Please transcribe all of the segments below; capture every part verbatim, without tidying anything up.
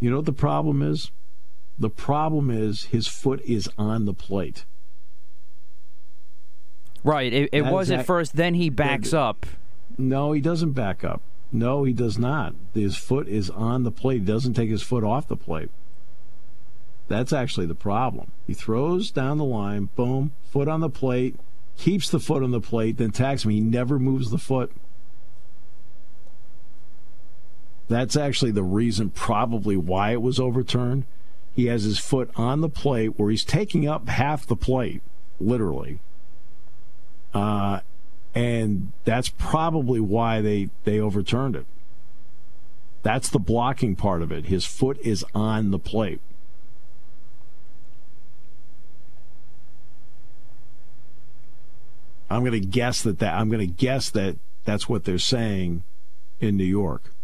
You know what the problem is? The problem is his foot is on the plate. Right. It, it was at first, then he backs up. No, he doesn't back up. No, he does not. His foot is on the plate. He doesn't take his foot off the plate. That's actually the problem. He throws down the line, boom, foot on the plate, keeps the foot on the plate, then tags him. He never moves the foot. That's actually the reason probably why it was overturned. He has his foot on the plate where he's taking up half the plate, literally. Uh, and that's probably why they, they overturned it. That's the blocking part of it. His foot is on the plate. I'm going to guess that, that I'm going to guess that that's what they're saying in New York.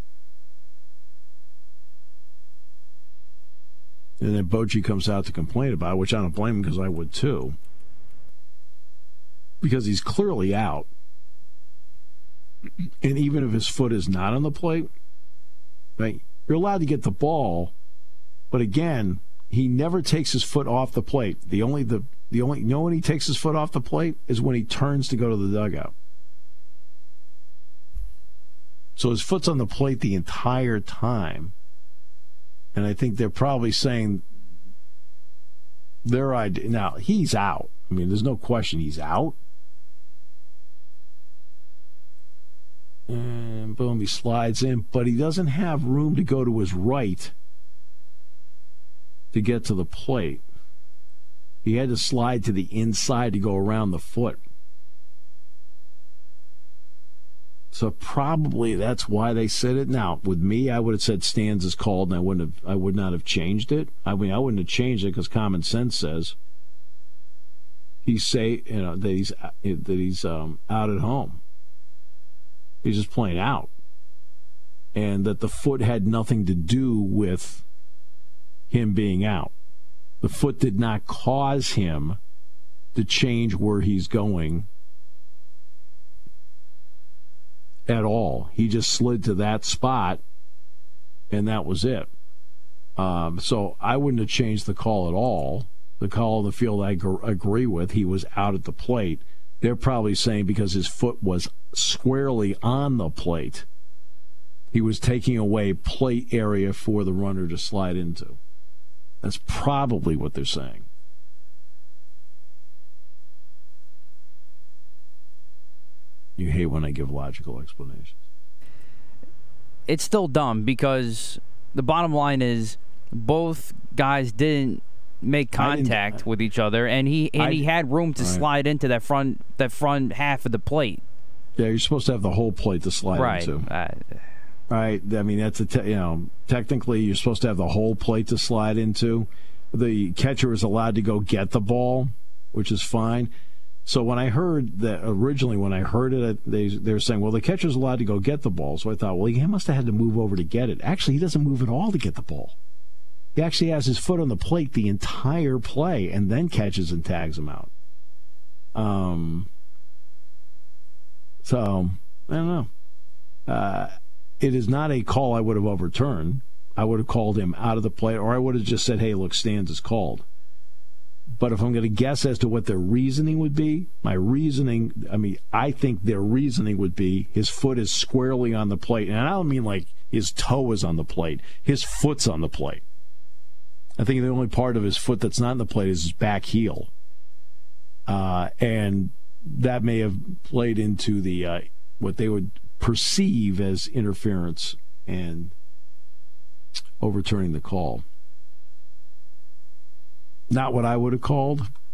And then Bochy comes out to complain about it, which I don't blame him because I would too. Because he's clearly out. And even if his foot is not on the plate, right, you're allowed to get the ball, but again, he never takes his foot off the plate. The only the the only you know when he takes his foot off the plate is when he turns to go to the dugout. So his foot's on the plate the entire time. And I think they're probably saying their idea. Now, he's out. I mean, there's no question he's out. And boom, he slides in. But he doesn't have room to go to his right to get to the plate. He had to slide to the inside to go around the foot. So probably that's why they said it. Now, with me, I would have said stands is called, and I wouldn't have. I would not have changed it. I mean, I wouldn't have changed it because common sense says he's say you know that he's that he's um, out at home. He's just playing out, and that the foot had nothing to do with him being out. The foot did not cause him to change where he's going at all. He just slid to that spot, and that was it. Um, so I wouldn't have changed the call at all. The call of the field I gr- agree with. He was out at the plate. They're probably saying because his foot was squarely on the plate, he was taking away plate area for the runner to slide into. That's probably what they're saying. You hate when I give logical explanations. It's still dumb because the bottom line is both guys didn't make contact with each other, and he and I, he had room to right. slide into that front that front half of the plate. Yeah, you're supposed to have the whole plate to slide right. into. Uh, right. I mean, that's a te- you know technically you're supposed to have the whole plate to slide into. The catcher is allowed to go get the ball, which is fine. So when I heard that originally, when I heard it, they they were saying, well, the catcher's allowed to go get the ball. So I thought, well, he must have had to move over to get it. Actually, he doesn't move at all to get the ball. He actually has his foot on the plate the entire play and then catches and tags him out. Um. So, I don't know. Uh, it is not a call I would have overturned. I would have called him out of the play, or I would have just said, hey, look, stands is called. But if I'm going to guess as to what their reasoning would be, my reasoning, I mean, I think their reasoning would be his foot is squarely on the plate. And I don't mean like his toe is on the plate. His foot's on the plate. I think the only part of his foot that's not on the plate is his back heel. Uh, and that may have played into the uh, what they would perceive as interference and overturning the call. Not what I would have called,